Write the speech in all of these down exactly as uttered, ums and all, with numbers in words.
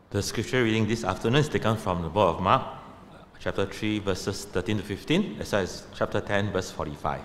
The scripture reading this afternoon is taken from the book of Mark, chapter three, verses thirteen to fifteen, as well as chapter ten, verse forty-five.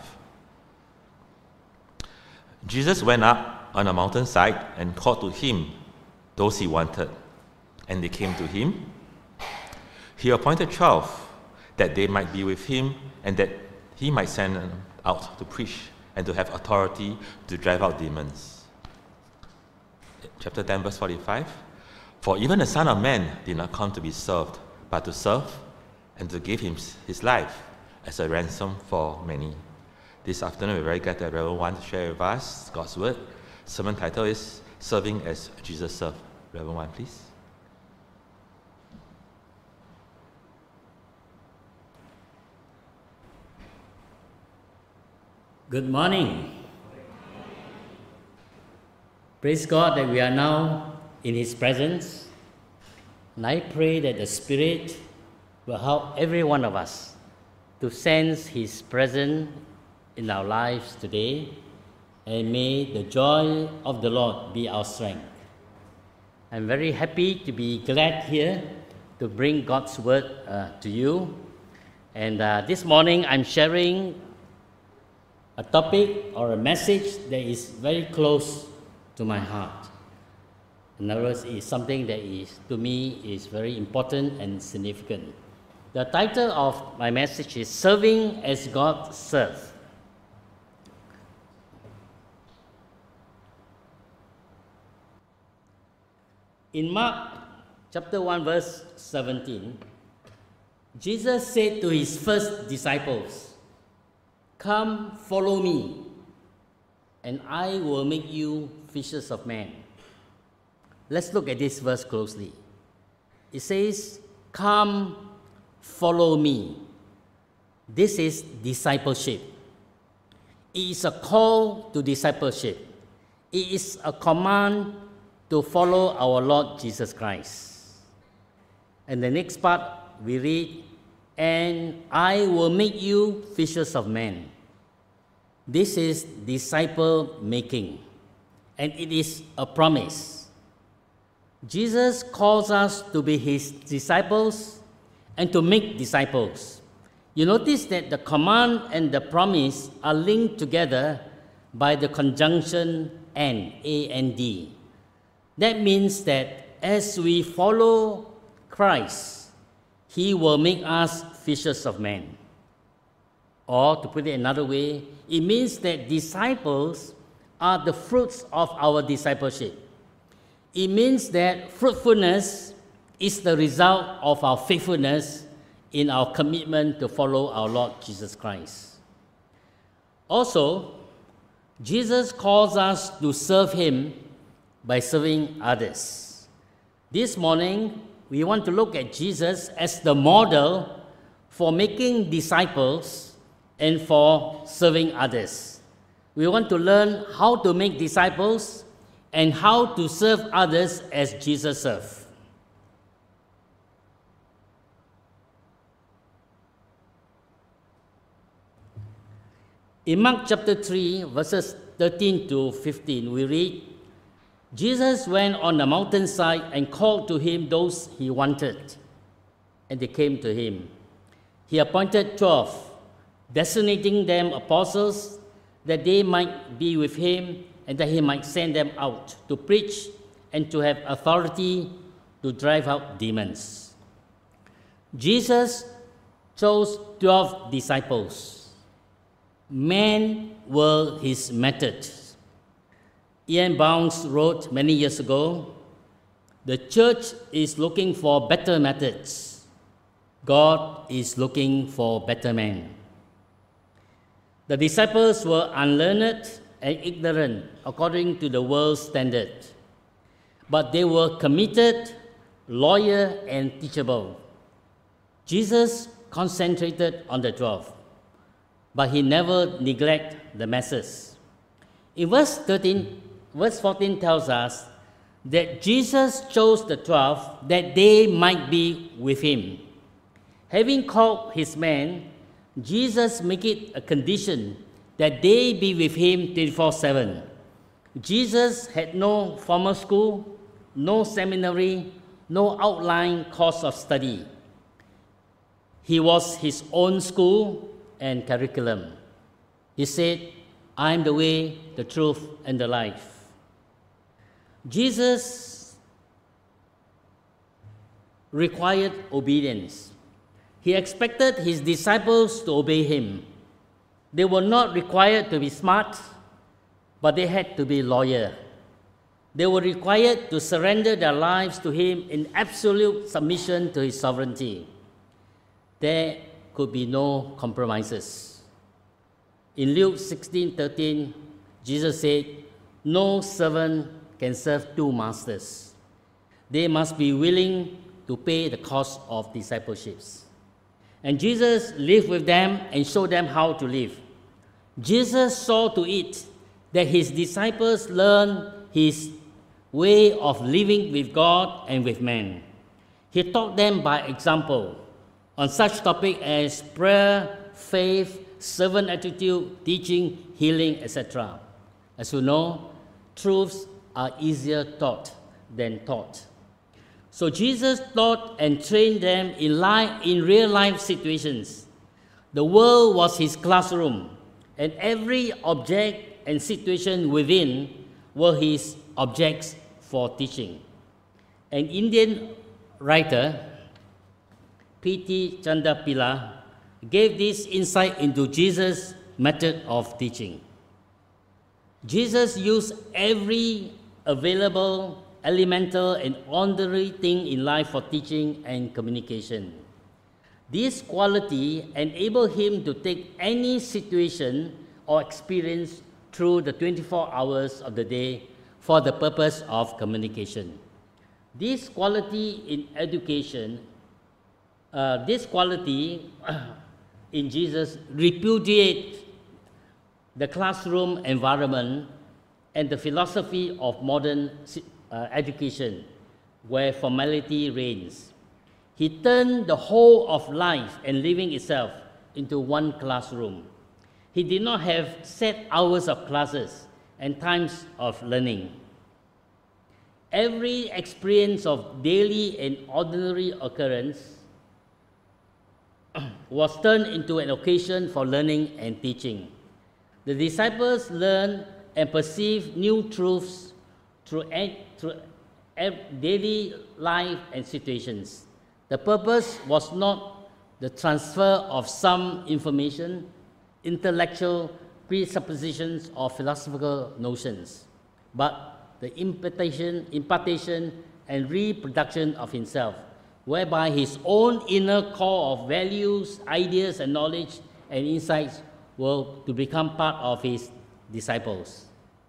Jesus went up on a mountainside and called to him those he wanted, and they came to him. He appointed twelve, that they might be with him, and that he might send them out to preach and to have authority to drive out demons. Chapter ten, verse forty-five. For even the Son of Man did not come to be served, but to serve and to give him his life as a ransom for many. This afternoon, we're very glad that Reverend Wan to share with us God's Word. Sermon title is Serving as Jesus Served. Reverend Wan, please. Good morning. Praise God that we are now in His presence. And I pray that the Spirit will help every one of us to sense His presence in our lives today. And may the joy of the Lord be our strength. I'm very happy to be glad here to bring God's Word uh, to you. And uh, this morning I'm sharing a topic or a message that is very close to my heart. In other words, it's something that is, to me, is very important and significant. The title of my message is Serving as God Served. In Mark chapter one, verse seventeen, Jesus said to his first disciples, "Come, follow me, and I will make you fishers of men." Let's look at this verse closely. It says, "Come, follow me." This is discipleship. It is a call to discipleship. It is a command to follow our Lord Jesus Christ. And the next part we read, "And I will make you fishers of men." This is disciple making, and it is a promise. Jesus calls us to be his disciples and to make disciples. You notice that the command and the promise are linked together by the conjunction and, A and D. That means that as we follow Christ, he will make us fishers of men. Or, to put it another way, it means that disciples are the fruits of our discipleship. It means that fruitfulness is the result of our faithfulness in our commitment to follow our Lord Jesus Christ. Also, Jesus calls us to serve him by serving others. This morning, we want to look at Jesus as the model for making disciples and for serving others. We want to learn how to make disciples and how to serve others as Jesus served. In Mark chapter three, verses thirteen to fifteen, we read, Jesus went on the mountainside and called to him those he wanted, and they came to him. He appointed twelve, designating them apostles, that they might be with him and that he might send them out to preach and to have authority to drive out demons. Jesus chose twelve disciples. Men were his method. Ian Bounds wrote many years ago, "The church is looking for better methods. God is looking for better men." The disciples were unlearned and ignorant according to the world's standard, but they were committed, loyal, and teachable. Jesus concentrated on the twelve, but he never neglected the masses. In verse thirteen, verse fourteen tells us that Jesus chose the twelve that they might be with him. Having called his men, Jesus made it a condition that they be with him twenty-four seven. Jesus had no formal school, no seminary, no outline course of study. He was his own school and curriculum. He said, I am the way, the truth, and the life. Jesus required obedience. He expected his disciples to obey him. They were not required to be smart, but they had to be loyal. They were required to surrender their lives to him in absolute submission to his sovereignty. There could be no compromises. In Luke sixteen thirteen, Jesus said, no servant can serve two masters. They must be willing to pay the cost of discipleships. And Jesus lived with them and showed them how to live. Jesus saw to it that his disciples learned his way of living with God and with men. He taught them by example on such topics as prayer, faith, servant attitude, teaching, healing, et cetera. As you know, truths are easier taught than taught. So Jesus taught and trained them in, life, in real-life situations. The world was his classroom, and every object and situation within were his objects for teaching. An Indian writer, P T Chandapilla, gave this insight into Jesus' method of teaching. Jesus used every available, elemental, and ordinary thing in life for teaching and communication. This quality enabled him to take any situation or experience through the twenty-four hours of the day for the purpose of communication. This quality in education, uh, this quality in Jesus repudiates the classroom environment and the philosophy of modern uh, education, where formality reigns. He turned the whole of life and living itself into one classroom. He did not have set hours of classes and times of learning. Every experience of daily and ordinary occurrence was turned into an occasion for learning and teaching. The disciples learned and perceived new truths through, through daily life and situations. The purpose was not the transfer of some information, intellectual presuppositions, or philosophical notions, but the impartation, impartation and reproduction of himself, whereby his own inner core of values, ideas, and knowledge and insights were to become part of his disciples.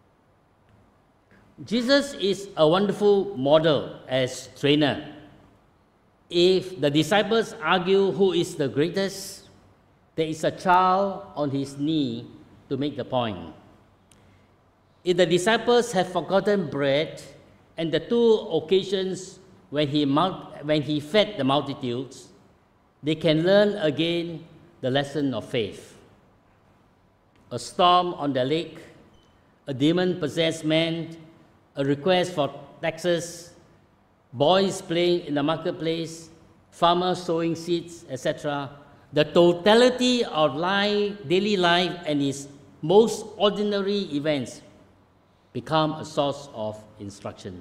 Jesus is a wonderful model as trainer. If the disciples argue who is the greatest, there is a child on his knee to make the point. If the disciples have forgotten bread and the two occasions when he, when he fed the multitudes, they can learn again the lesson of faith. A storm on the lake, a demon-possessed man, a request for taxes, boys playing in the marketplace, farmers sowing seeds, et cetera. The totality of life, daily life and its most ordinary events become a source of instruction.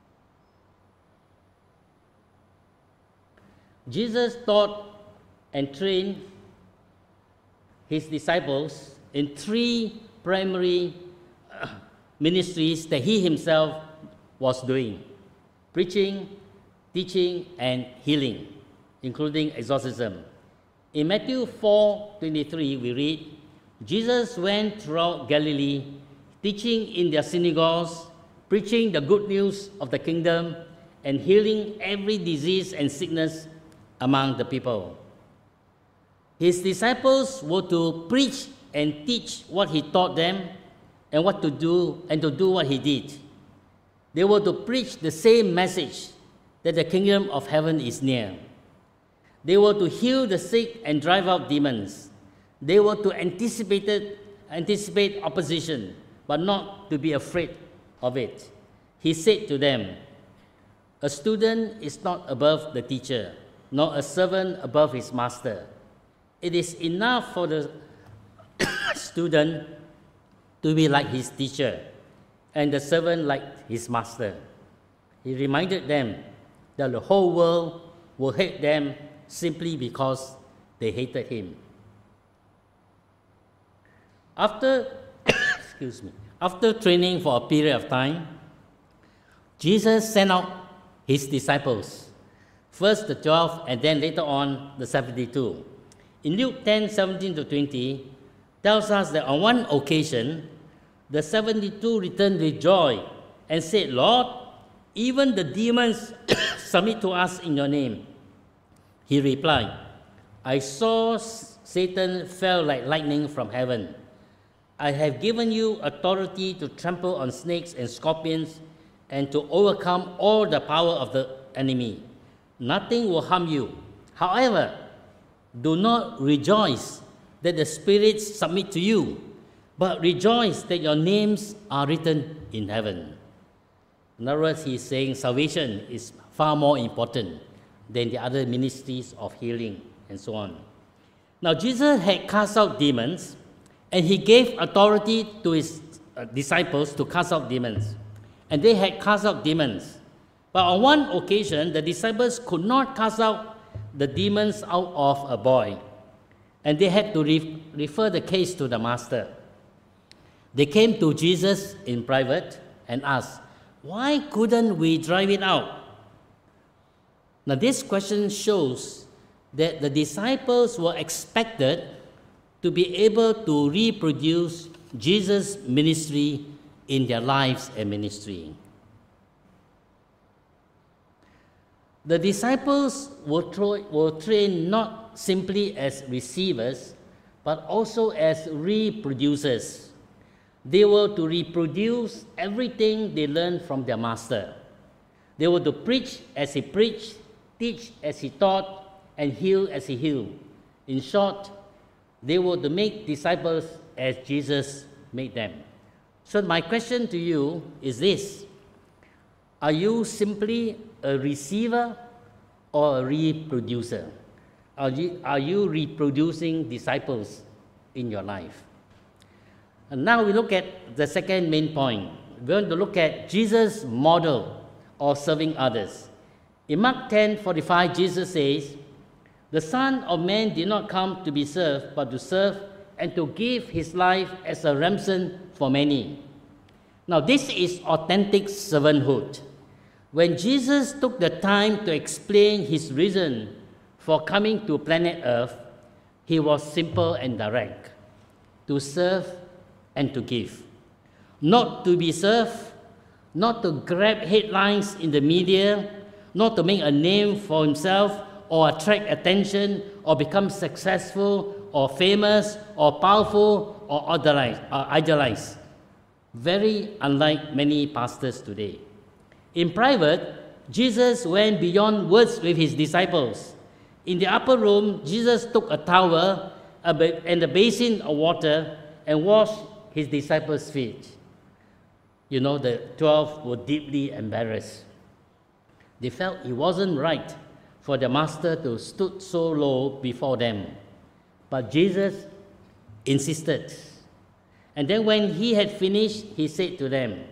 Jesus taught and trained his disciples in three primary ministries that he himself was doing: preaching, teaching, and healing, including exorcism. In Matthew four twenty-three, we read, Jesus went throughout Galilee, teaching in their synagogues, preaching the good news of the kingdom, and healing every disease and sickness among the people. His disciples were to preach and teach what he taught them, and what to do, and to do what he did. They were to preach the same message, that the kingdom of heaven is near. They were to heal the sick and drive out demons. They were to anticipate, anticipate opposition, but not to be afraid of it. He said to them, A student is not above the teacher, nor a servant above his master. It is enough for the student to be like his teacher, and the servant like his master. He reminded them that the whole world will hate them simply because they hated him. After, excuse me, after training for a period of time, Jesus sent out his disciples, first the twelve, and then later on the seventy-two. In Luke ten, seventeen to twenty, tells us that on one occasion, the seventy-two returned with joy and said, Lord, even the demons submit to us in your name. He replied, I saw Satan fell like lightning from heaven. I have given you authority to trample on snakes and scorpions and to overcome all the power of the enemy. Nothing will harm you. However, do not rejoice that the spirits submit to you, but rejoice that your names are written in heaven. In other words, he's saying salvation is far more important than the other ministries of healing and so on. Now, Jesus had cast out demons, and he gave authority to his uh, disciples to cast out demons. And they had cast out demons. But on one occasion, the disciples could not cast out the demons out of a boy. And they had to re- refer the case to the master. They came to Jesus in private and asked, why couldn't we drive it out? Now, this question shows that the disciples were expected to be able to reproduce Jesus' ministry in their lives and ministry. The disciples were, tra- were trained not simply as receivers, but also as reproducers. They were to reproduce everything they learned from their master. They were to preach as he preached, teach as he taught, and heal as he healed. In short, they were to make disciples as Jesus made them. So my question to you is this: are you simply a receiver or a reproducer? Are you, are you reproducing disciples in your life? And now we look at the second main point. We're going to look at Jesus' model of serving others. In Mark ten forty-five, Jesus says, the Son of Man did not come to be served, but to serve and to give his life as a ransom for many. Now, this is authentic servanthood. When Jesus took the time to explain his reason for coming to planet Earth, he was simple and direct: to serve and to give. Not to be served, not to grab headlines in the media, not to make a name for himself or attract attention or become successful or famous or powerful or idolized. Very unlike many pastors today. In private, Jesus went beyond words with his disciples. In the upper room, Jesus took a towel and a basin of water and washed his disciples' feet. You know, the twelve were deeply embarrassed. They felt it wasn't right for the master to stood so low before them. But Jesus insisted. And then when he had finished, he said to them,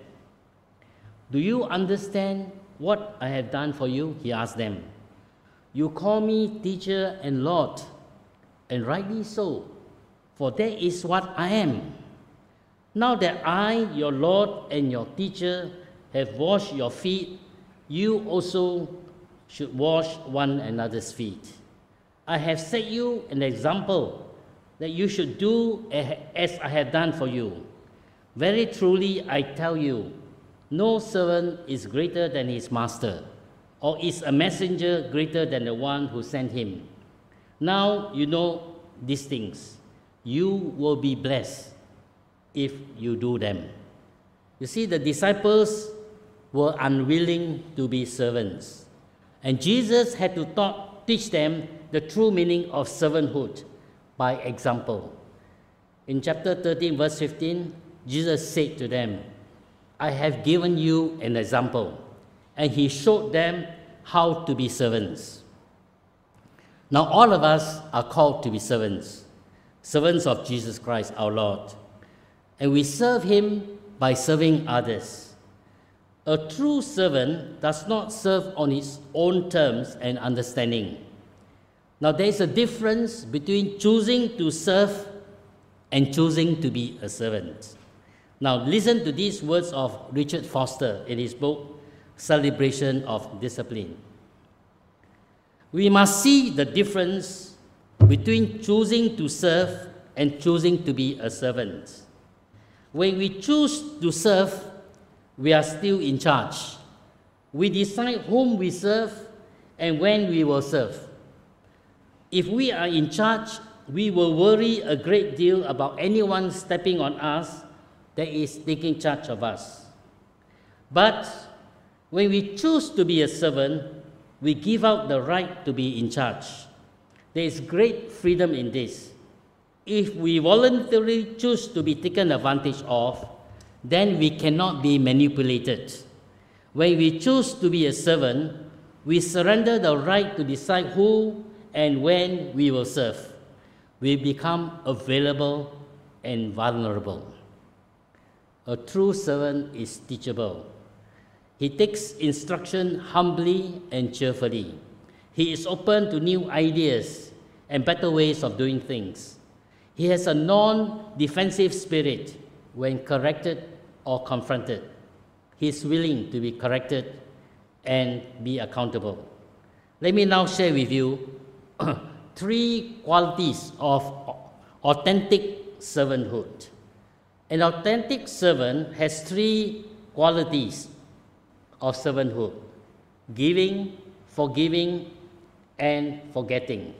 do you understand what I have done for you? He asked them. You call me teacher and Lord, and rightly so, for that is what I am. Now that I, your Lord and your teacher, have washed your feet, you also should wash one another's feet. I have set you an example that you should do as I have done for you. Very truly, I tell you, no servant is greater than his master, or is a messenger greater than the one who sent him. Now you know these things. You will be blessed if you do them. You see, the disciples were unwilling to be servants, and Jesus had to taught, teach them the true meaning of servanthood by example. In chapter thirteen, verse fifteen, Jesus said to them, I have given you an example. and he showed them how to be servants. Now all of us are called to be servants, servants of Jesus Christ our Lord, and we serve him by serving others. A true servant does not serve on his own terms and understanding. Now there is a difference between choosing to serve and choosing to be a servant. Now listen to these words of Richard Foster in his book, Celebration of Discipline. We must see the difference between choosing to serve and choosing to be a servant. When we choose to serve, we are still in charge. We decide whom we serve and when we will serve. If we are in charge, we will worry a great deal about anyone stepping on us that is taking charge of us. But when we choose to be a servant, we give out the right to be in charge. There is great freedom in this. If we voluntarily choose to be taken advantage of, then we cannot be manipulated. When we choose to be a servant, we surrender the right to decide who and when we will serve. We become available and vulnerable. A true servant is teachable. He takes instruction humbly and cheerfully. He is open to new ideas and better ways of doing things. He has a non-defensive spirit when corrected or confronted. He is willing to be corrected and be accountable. Let me now share with you three qualities of authentic servanthood. An authentic servant has three qualities of servanthood: giving, forgiving, and forgetting.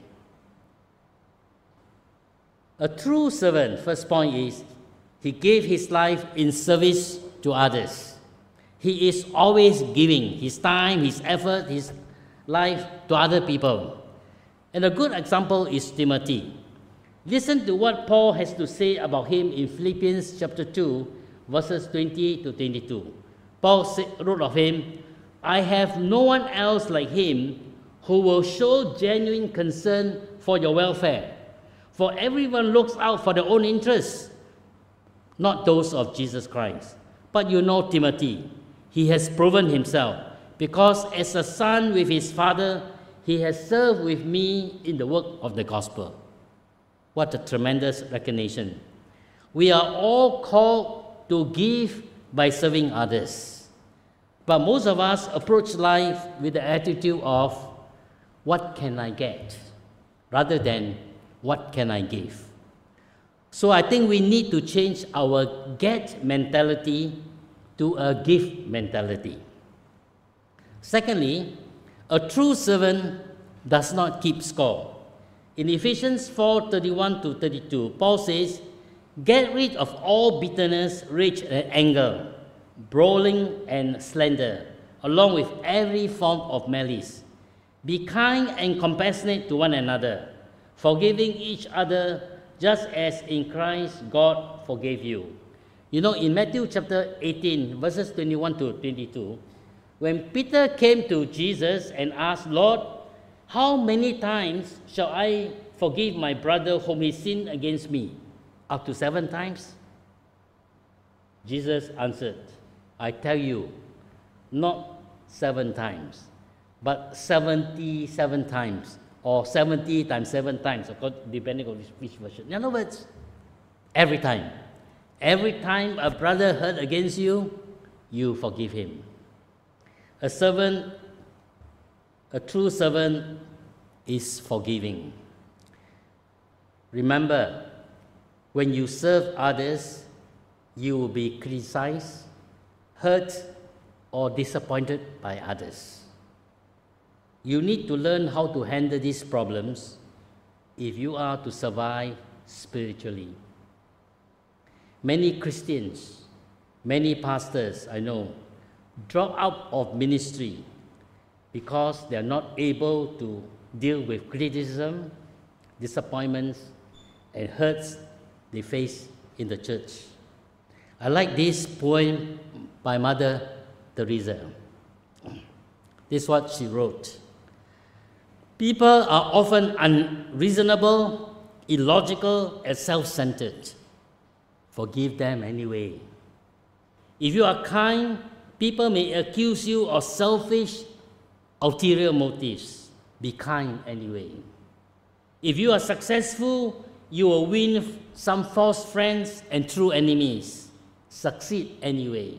A true servant, first point is, he gave his life in service to others. He is always giving his time, his effort, his life to other people. And a good example is Timothy. Listen to what Paul has to say about him in Philippians chapter two, verses twenty to twenty-two. Paul wrote of him, "I have no one else like him who will show genuine concern for your welfare. For everyone looks out for their own interests, not those of Jesus Christ. But you know Timothy, he has proven himself, because as a son with his father, he has served with me in the work of the gospel." What a tremendous recognition. We are all called to give by serving others. But most of us approach life with the attitude of, what can I get? Rather than, what can I give? So I think we need to change our get mentality to a give mentality. Secondly, a true servant does not keep score. In Ephesians four, thirty-one to thirty-two, Paul says, "Get rid of all bitterness, rage, and anger, brawling and slander, along with every form of malice. Be kind and compassionate to one another, forgiving each other, just as in Christ God forgave you." You know, in Matthew chapter eighteen, verses twenty-one to twenty-two, when Peter came to Jesus and asked, "Lord, how many times shall I forgive my brother whom he sinned against me? Up to seven times?" Jesus answered, "I tell you, not seven times, but seventy-seven times, or seventy times seven times, depending on which version." In other words, every time. Every time a brother hurt against you, you forgive him. A servant, a true servant, is forgiving. Remember, when you serve others, you will be criticized, hurt, or disappointed by others. You need to learn how to handle these problems if you are to survive spiritually. Many Christians, many pastors I know, drop out of ministry because they are not able to deal with criticism, disappointments, and hurts they face in the church. I like this poem by Mother Teresa. This is what she wrote. People are often unreasonable, illogical, and self-centered. Forgive them anyway. If you are kind, people may accuse you of selfish, ulterior motives. Be kind anyway. If you are successful, you will win some false friends and true enemies. Succeed anyway.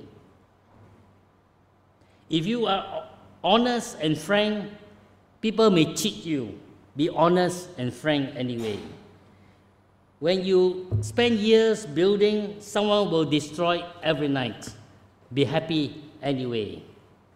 If you are honest and frank, people may cheat you. Be honest and frank anyway. When you spend years building, someone will destroy every night. Be happy anyway.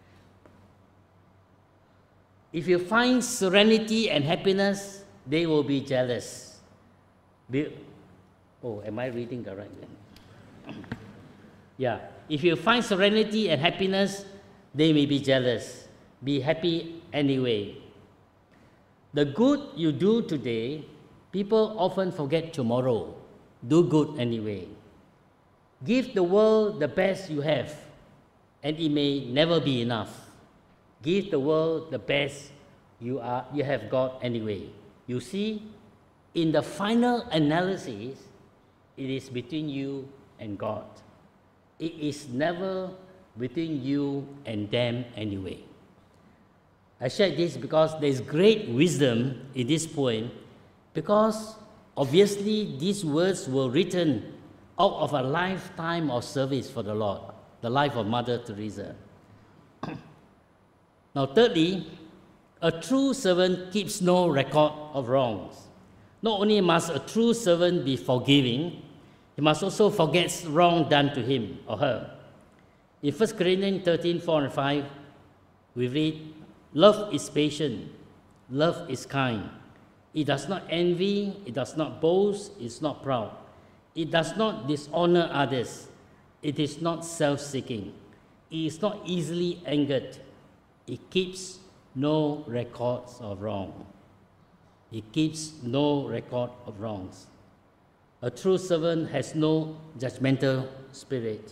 If you find serenity and happiness, they will be jealous. Be, oh, am I reading the right one? Yeah. If you find serenity and happiness, they may be jealous. Be happy anyway. The good you do today, people often forget tomorrow. Do good anyway. Give the world the best you have, and it may never be enough. Give the world the best you, are, you have got anyway. You see, in the final analysis, it is between you and God. It is never between you and them anyway. I share this because there is great wisdom in this poem, because obviously these words were written out of a lifetime of service for the Lord, the life of Mother Teresa. Now, thirdly, a true servant keeps no record of wrongs. Not only must a true servant be forgiving, he must also forget wrong done to him or her. In First Corinthians thirteen, four and five, we read, love is patient, love is kind. It does not envy, it does not boast, it is not proud. It does not dishonor others. It is not self-seeking. It is not easily angered. It keeps no records of wrong. It keeps no record of wrongs. A true servant has no judgmental spirit.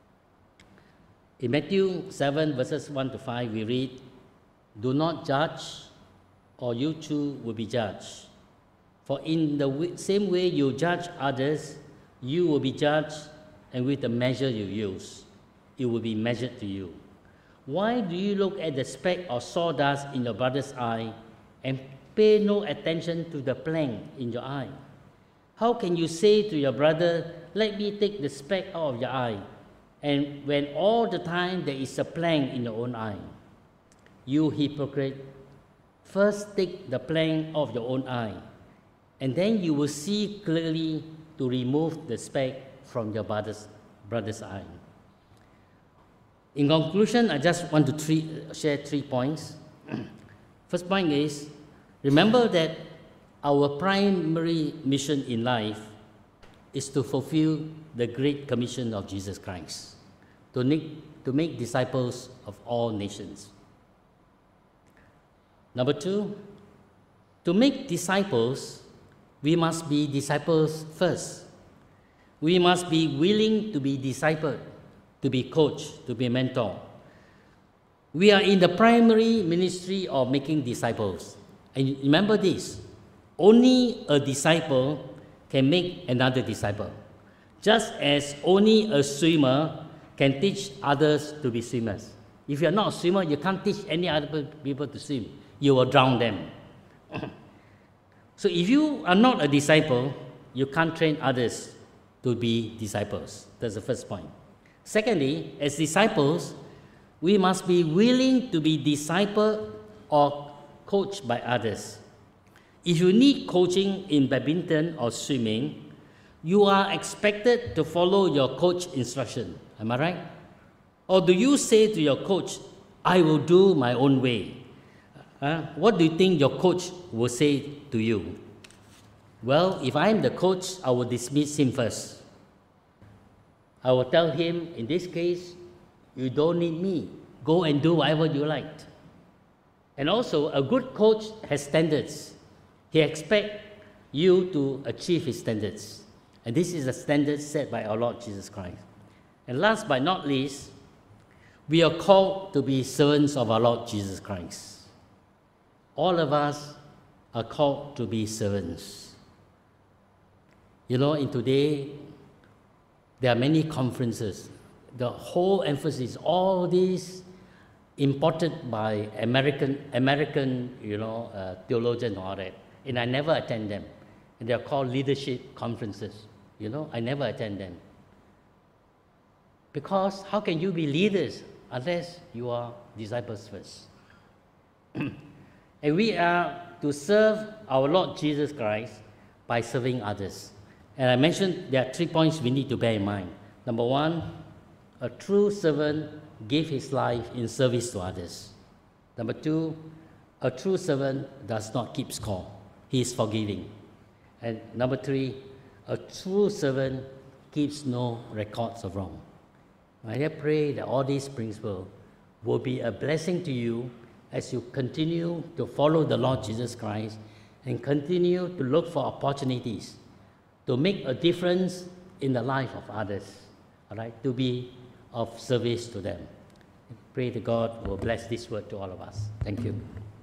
In Matthew seven, verses one to five, we read, do not judge, or you too will be judged. For in the same way you judge others, you will be judged, and with the measure you use, it will be measured to you. Why do you look at the speck of sawdust in your brother's eye and pay no attention to the plank in your eye? How can you say to your brother, let me take the speck out of your eye, and when all the time there is a plank in your own eye? You hypocrite, first take the plank of your own eye, and then you will see clearly to remove the speck from your brother's, brother's eye. In conclusion, I just want to three, share three points. First point is, remember that our primary mission in life is to fulfill the Great Commission of Jesus Christ, to make, to make disciples of all nations. Number two, to make disciples, we must be disciples first. We must be willing to be discipled, to be coached, to be mentored. We are in the primary ministry of making disciples. And remember this, only a disciple can make another disciple. Just as only a swimmer can teach others to be swimmers. If you're not a swimmer, you can't teach any other people to swim. You will drown them. So if you are not a disciple, you can't train others to be disciples. That's the first point. Secondly, as disciples, we must be willing to be discipled or coached by others. If you need coaching in badminton or swimming, you are expected to follow your coach's instruction. Am I right? Or do you say to your coach, I will do my own way? Uh, what do you think your coach will say to you? Well, if I am the coach, I will dismiss him first. I will tell him, in this case, you don't need me. Go and do whatever you like. And also, a good coach has standards. He expects you to achieve his standards. And this is the standard set by our Lord Jesus Christ. And last but not least, We are called to be servants of our Lord Jesus Christ. All of us are called to be servants. You know, in today, there are many conferences. The whole emphasis, all these imported by American, American, you know, uh, theologians and all that. And I never attend them. And they are called leadership conferences. You know, I never attend them. Because how can you be leaders unless you are disciples first? And we are to serve our Lord Jesus Christ by serving others. And I mentioned there are three points we need to bear in mind. Number one, a true servant gives his life in service to others. Number two, a true servant does not keep score. He is forgiving. And number three, a true servant keeps no records of wrong. I pray that all these principles will be a blessing to you as you continue to follow the Lord Jesus Christ and continue to look for opportunities to make a difference in the life of others, all right, to be of service to them. Pray that God will bless this word to all of us. Thank you.